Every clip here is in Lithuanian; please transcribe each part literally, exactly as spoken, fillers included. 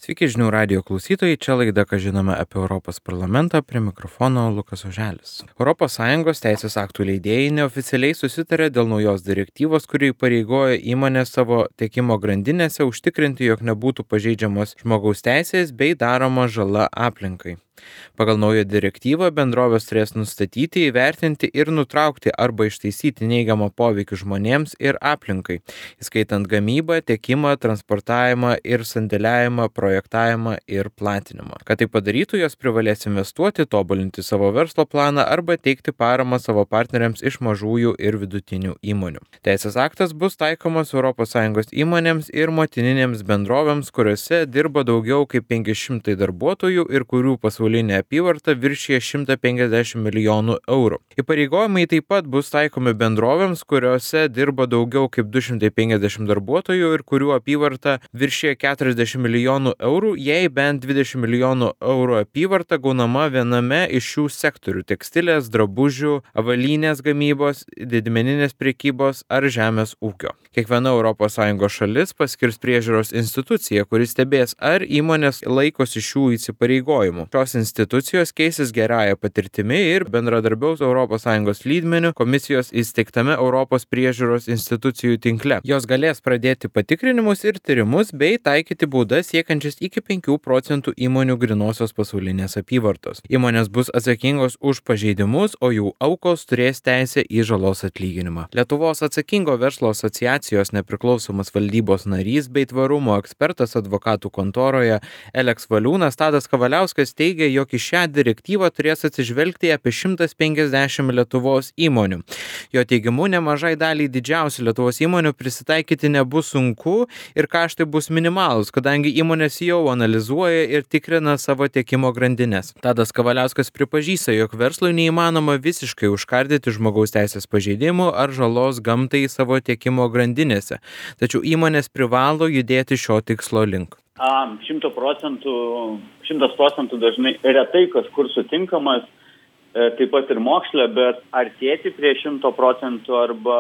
Sveiki žinių radijo klausytojai, čia laida, ką žinome apie Europos parlamentą, prie mikrofono Lukas Oželis. Europos Sąjungos teisės aktų leidėjai neoficialiai susitarė dėl naujos direktyvos, kuri įpareigoja įmonės savo tiekimo grandinėse užtikrinti, jog nebūtų pažeidžiamos žmogaus teisės bei daroma žala aplinkai. Pagal naują direktyvą bendrovės turės nustatyti, įvertinti ir nutraukti arba ištaisyti neigiamą poveikį žmonėms ir aplinkai, įskaitant gamybą, tiekimą, transportavimą ir sandėliavimą, projektavimą ir platinimą. Kad tai padarytų, jos privalės investuoti, tobulinti savo verslo planą arba teikti paramą savo partneriams iš mažųjų ir vidutinių įmonių. Teisės aktas bus taikomas Europos Sąjungos įmonėms ir motininėms bendrovėms, kuriuose dirba daugiau kaip penki šimtai darbuotojų ir kurių pasaulinė apyvarta viršija šimtą penkiasdešimt milijonų eurų. Įpareigojimai taip pat bus taikomi bendrovėms, kuriuose dirba daugiau kaip du šimtai penkiasdešimt darbuotojų ir kurių apyvarta viršija keturiasdešimt milijonų eurų, jei bent dvidešimt milijonų eurų apyvarta gaunama viename iš šių sektorių – tekstilės, drabužių, avalynės gamybos, didmeninės prekybos ar žemės ūkio. Kiekviena Europos Sąjungos šalis paskirs priežiūros instituciją, kuri stebės, ar įmonės laikosi šių įsipareigojimų. Šios institucijos keisis gerąją patirtimi ir bendradarbiaus Europos Sąjungos lygmeniu komisijos įsteigtame Europos priežiūros institucijų tinkle. Jos galės pradėti patikrinimus ir tyrimus bei taikyti baudas siekiančias iki penkių procentų įmonių grynosios pasaulinės apyvartos. Įmonės bus atsakingos už pažeidimus, o jų aukos turės teisę į žalos atlyginimą. Lietuvos atsakingo verslo asociacijos nepriklausomas valdybos narys bei tvarumo ekspertas advokatų kontoroje Eleks Valiūnas Tadas Kavaliauskas teigia, jog į šią direktyvą turės atsižvelgti apie šimtas penkiasdešimt Lietuvos įmonių. Jo teigimu, nemažai daliai didžiausių Lietuvos įmonių prisitaikyti nebus sunku ir kaštai bus minimalūs, kadangi įmonės jau analizuoja ir tikrina savo tiekimo grandines. Tadas Kavaliauskas pripažįsta, jog verslui neįmanoma visiškai užkardyti žmogaus teisės pažeidimų ar žalos gamtai savo tiekimo grandinėse, tačiau įmonės privalo judėti šio tikslo link. Šimto procentų, šimtas procentų dažnai retai kažkur sutinkamas, taip pat ir moksle, bet artėti prie šimto procentų arba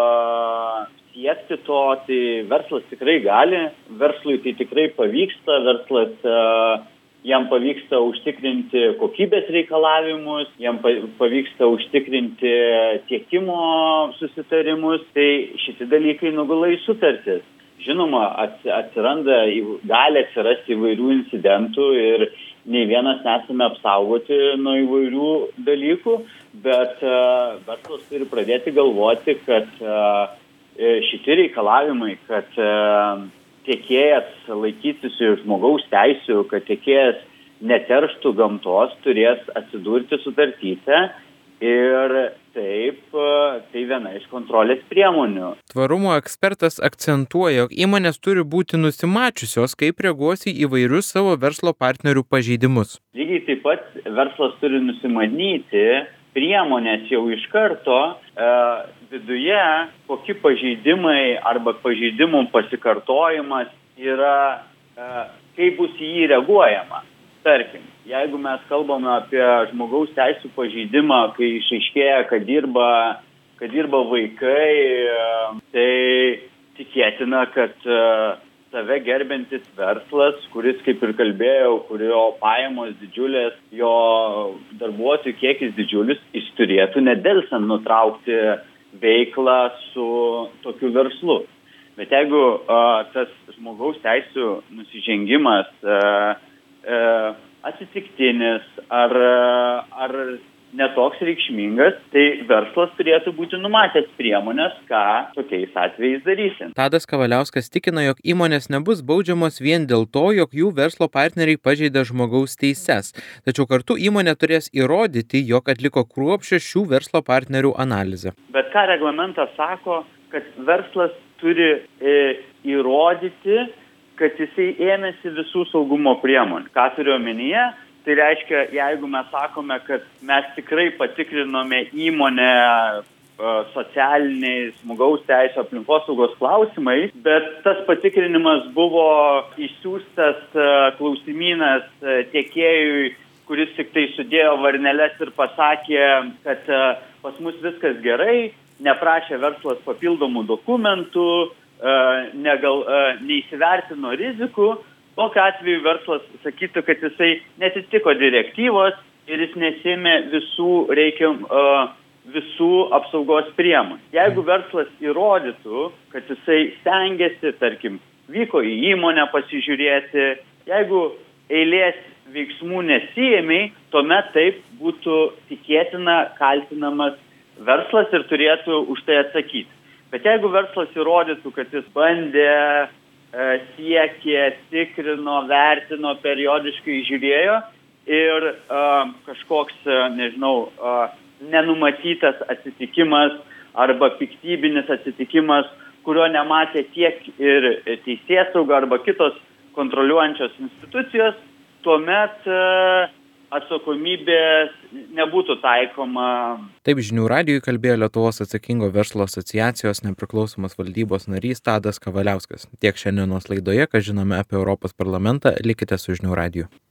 siekti to, tai verslas tikrai gali, verslui tai tikrai pavyksta, verslas jam pavyksta užtikrinti kokybės reikalavimus, jam pavyksta užtikrinti tiekimo susitarimus, tai šitie dalykai nugula į sutartis. Žinoma, atsiranda, gali atsirasti įvairių incidentų ir nei vienas nesame apsaugoti nuo įvairių dalykų, bet uh, verslas turi pradėti galvoti, kad uh, šitie reikalavimai, kad uh, tiekėjas laikytųsi žmogaus teisių, kad tiekėjas neterštų gamtos, turės atsidurti sutartyse. Ir taip, tai viena iš kontrolės priemonių. Tvarumo ekspertas akcentuoja, jog įmonės turi būti nusimačiusios, kaip reaguos į įvairius savo verslo partnerių pažeidimus. Lygiai taip pat verslas turi nusimanyti priemonės jau iš karto e, viduje, kokie pažeidimai arba pažeidimų pasikartojimas yra, e, kaip bus į jį reaguojama. Tarkim, jeigu mes kalbame apie žmogaus teisų pažeidimą, kai išaiškėja, kad dirba, kad dirba vaikai, tai tikėtina, kad save gerbiantis verslas, kuris, kaip ir kalbėjau, kurio pajamos didžiulės, jo darbuotojų kiekis didžiulis, jis turėtų nedelsiant nutraukti veiklą su tokiu verslu. Bet jeigu a, tas žmogaus teisų nusižengimas a, atsitiktinis ar, ar netoks reikšmingas, tai verslas turėtų būti numatęs priemonės, ką tokiais atvejais darysim. Tadas Kavaliauskas tikina, jog įmonės nebus baudžiamos vien dėl to, jog jų verslo partneriai pažeidė žmogaus teises, tačiau kartu įmonė turės įrodyti, jog atliko kruopščią šių verslo partnerių analizę. Bet ką reglamentas sako, kad verslas turi e, įrodyti, kad jisai ėmėsi visų saugumo priemonių. Ką turiu omenyje? Tai reiškia, jeigu mes sakome, kad mes tikrai patikrinome įmonę socialiniais, žmogaus teisų, aplinkosaugos klausimais, bet tas patikrinimas buvo išsiųstas klausimynas tiekėjui, kuris tik tai sudėjo varneles ir pasakė, kad pas mus viskas gerai, neprašė verslas papildomų dokumentų, negal, neįsivertino rizikų, tokiu atveju verslas sakytų, kad jisai netitiko direktyvos ir jis nesėmė visų reikiam, uh, visų apsaugos priemonių. Jeigu verslas įrodytų, kad jisai stengiasi, tarkim, vyko į įmonę pasižiūrėti, jeigu eilės veiksmų nesijėmiai, tuomet taip būtų tikėtina kaltinamas verslas ir turėtų už tai atsakyti. Bet jeigu verslas įrodytų, kad jis bandė, siekė, tikrino, vertino, periodiškai žiūrėjo ir uh, kažkoks, nežinau, uh, nenumatytas atsitikimas arba piktybinis atsitikimas, kurio nematė tiek ir teisėsauga arba kitos kontroliuojančios institucijos, tuomet uh, atsakomybės nebūtų taikoma. Taip Žinių radijui kalbėjo Lietuvos atsakingo verslo asociacijos nepriklausomas valdybos narys Tadas Kavaliauskas. Tiek šiandienos laidoje, ką žinome apie Europos parlamentą, likite su Žinių radiju.